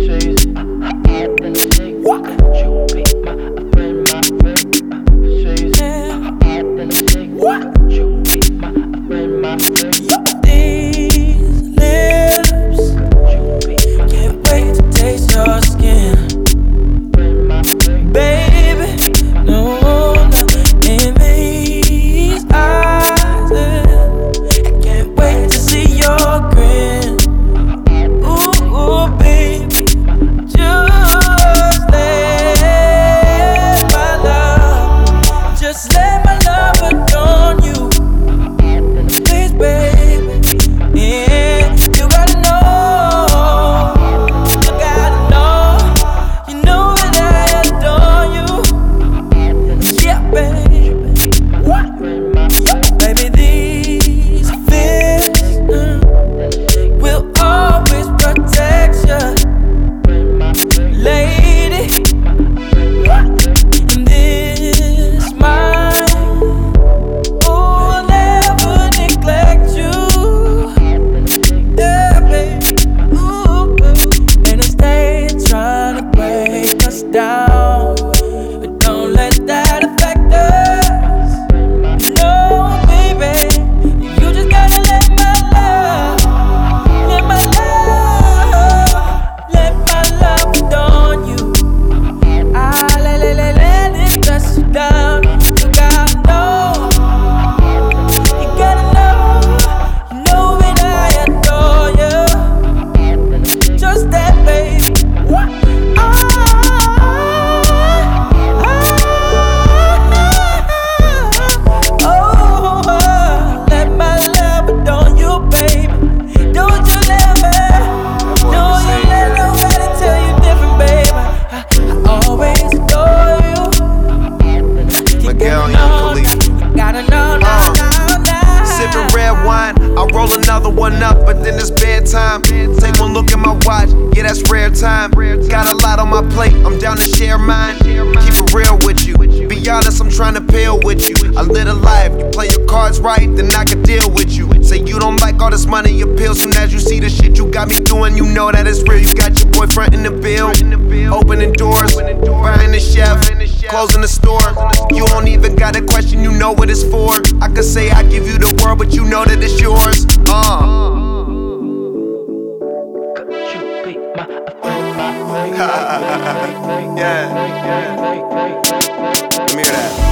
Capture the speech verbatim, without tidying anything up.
Another one up, but then it's bedtime. Take one look at my watch, yeah, that's rare time. Got a lot on my plate, I'm down to share mine. Keep it real with you, be honest, I'm trying to peel with you. I live a life, you play your cards right, then I can deal with you. Say you don't like all this money, your pills. Soon as you see the shit you got me doing, you know that it's real. You got your boyfriend in the bill, opening doors, buying the chef, closing the store. You don't even got a question, you know what it's for. I could say I give you the world, but you know that it's yours. Uh. Yeah. Let me hear that.